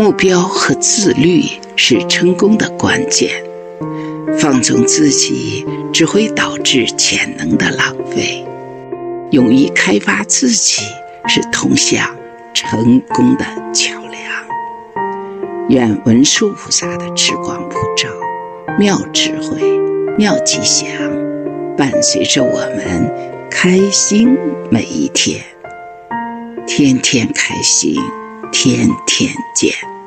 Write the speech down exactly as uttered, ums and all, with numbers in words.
目标和自律是成功的关键。放纵自己只会导致潜能的浪费。勇于开发自己是通向成功的桥梁。愿文殊菩萨的智光普照，妙智慧、妙吉祥，伴随着我们开心每一天。天天开心，天天见。